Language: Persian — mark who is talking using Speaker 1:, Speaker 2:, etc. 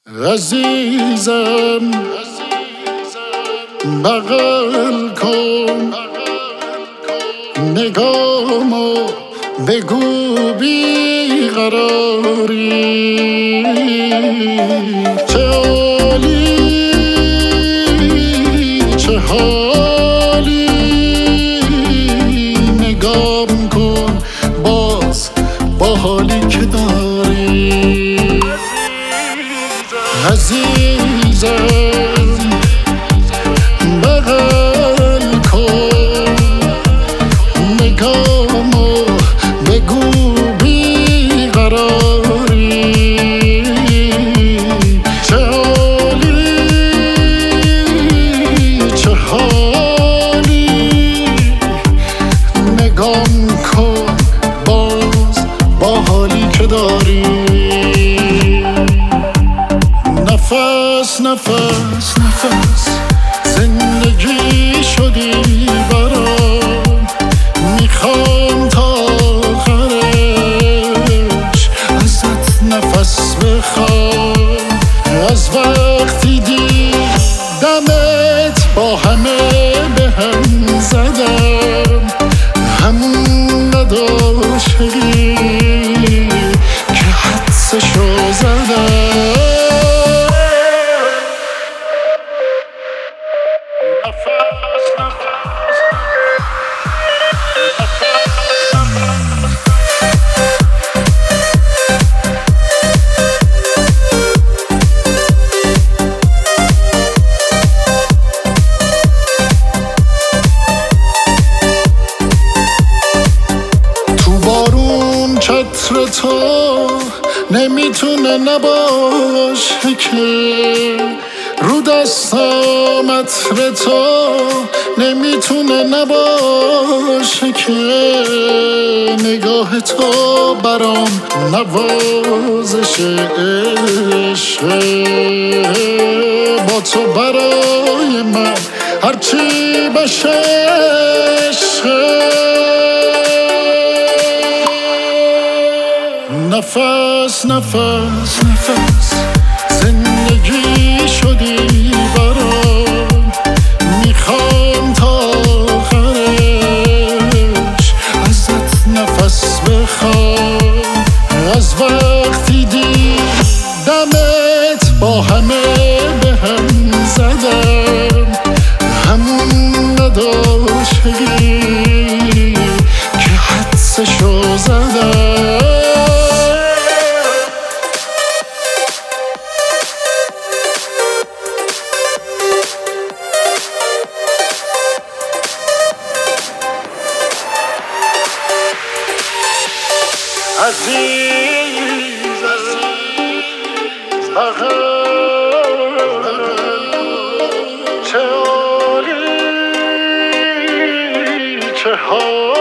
Speaker 1: عزیزم بغل کن نگامو، بگو بیقراری چه عالی چه حالی، نگام کن باز با حالی که داری. عزیزم بغل کن نگامو، بگو بیقراری چه عالی چه حالی، نگام کن باز با حالی که داری. نفس نفس نفس زندگی شدی برام، میخوام تا آخرش ازت نفس بخوام. از وقتی دیدمت با همه به هم زدم، همون نداشتی که حدسشو زدم. چتر تو نمیتونه نباشه که، رو دستم عطر تو نمیتونه نباشه که، نگاه تو برام نوازش عشقه، با تو برای من هرچی بشه عشقه. نفس نفس نفس زندگی شدی برام، میخوام تا آخرش ازت نفس بخوام. از وقتی دیدمت با همه به هم زدم، همون نداشتی که حدسشو زدم. عزیز چه عالی چه حالی.